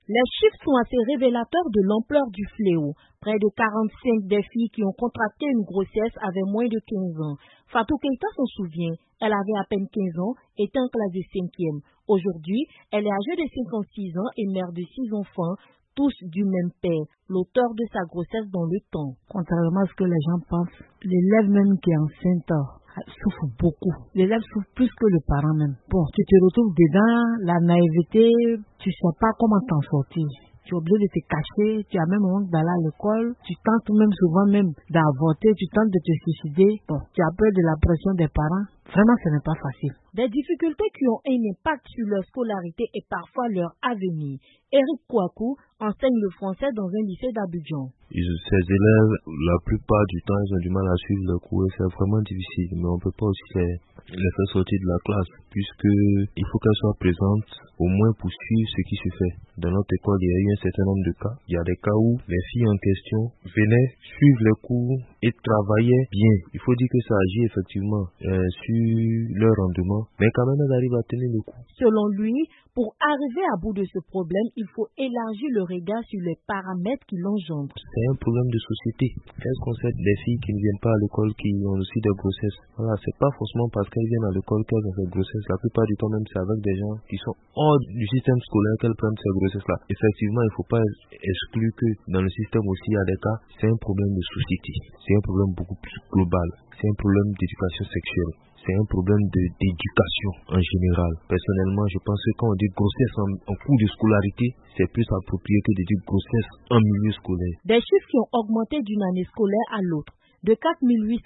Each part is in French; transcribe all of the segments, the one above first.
Les chiffres sont assez révélateurs de l'ampleur du fléau. Près de 45 des filles qui ont contracté une grossesse avaient moins de 15 ans. Fatou Keita s'en souvient, elle avait à peine 15 ans, était en classe de 5e. Aujourd'hui, elle est âgée de 56 ans et mère de 6 enfants, tous du même père, l'auteur de sa grossesse dans le temps. Contrairement à ce que les gens pensent, l'élève même qui est enceinte souffre beaucoup. L'élève souffre plus que le parent même. Bon, tu te retrouves dedans, la naïveté, tu sais pas comment t'en sortir. Tu es obligé de te cacher, tu as même honte d'aller à l'école, tu tentes même souvent même d'avorter, tu tentes de te suicider. Bon, tu as peur de la pression des parents. Vraiment, ce n'est pas facile. Des difficultés qui ont un impact sur leur scolarité et parfois leur avenir. Eric Kouakou enseigne le français dans un lycée d'Abidjan. Ces élèves, la plupart du temps, ils ont du mal à suivre le cours et c'est vraiment difficile. Mais on ne peut pas aussi les faire sortir de la classe puisque il faut qu'elles soient présentes au moins pour suivre ce qui se fait. Dans notre école, il y a eu un certain nombre de cas. Il y a des cas où les filles en question venaient suivre les cours et travaillaient bien. Il faut dire que ça agit effectivement sur leur rendement, mais quand même elles arrivent à tenir le coup. Selon lui, pour arriver à bout de ce problème, il faut élargir le regard sur les paramètres qui l'engendrent. C'est un problème de société. Qu'est-ce qu'on sait des filles qui ne viennent pas à l'école, qui ont aussi des grossesses? Voilà, c'est pas forcément parce qu'elles viennent à l'école qu'elles ont des grossesses. La plupart du temps même, c'est avec des gens qui sont hors du système scolaire qu'elles prennent ces grossesses-là. Effectivement, il ne faut pas exclure que dans le système aussi, il y a des cas, c'est un problème de société. C'est un problème beaucoup plus global. C'est un problème d'éducation sexuelle. C'est un problème d'éducation en général. Personnellement, je pense que quand on dit grossesse en cours de scolarité, c'est plus approprié que de dire grossesse en milieu scolaire. Des chiffres qui ont augmenté d'une année scolaire à l'autre. De 4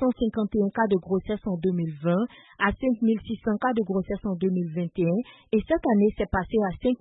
851 cas de grossesse en 2020 à 5 600 cas de grossesse en 2021 et cette année c'est passé à 5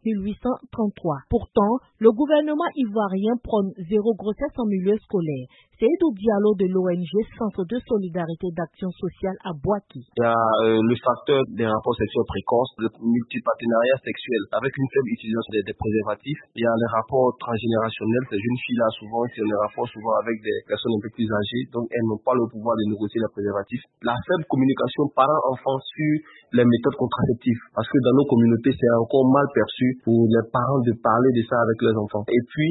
833. Pourtant, le gouvernement ivoirien prône zéro grossesse en milieu scolaire. C'est Edou Diallo de l'ONG Centre de solidarité d'action sociale à Boaki. Il y a le facteur des rapports sexuels précoces, le multipartenariat sexuel avec une faible utilisation des préservatifs. Il y a les rapports transgénérationnels, ces jeunes filles-là souvent, c'est des rapports souvent avec des personnes un peu plus âgées, donc elles n'ont pas le pouvoir de négocier les préservatifs. La faible communication parents-enfants sur les méthodes contraceptives, parce que dans nos communautés, c'est encore mal perçu pour les parents de parler de ça avec leurs enfants. Et puis,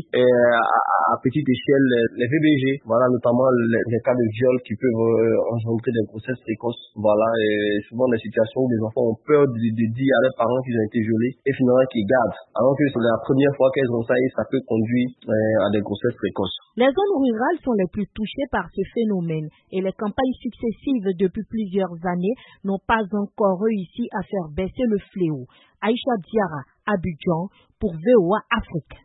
à petite échelle, les VBG, voilà, notamment les cas de viol qui peuvent engendrer des grossesses précoces. Voilà, et souvent des situations où les enfants ont peur de dire à leurs parents qu'ils ont été violés et finalement qu'ils gardent. Alors que c'est la première fois qu'elles ont ça et ça peut conduire à des grossesses précoces. Les zones rurales sont les plus touchées par ce phénomène et les campagnes successives depuis plusieurs années n'ont pas encore réussi à faire baisser le fléau. Aïcha Diarra, Abidjan, pour VOA Afrique.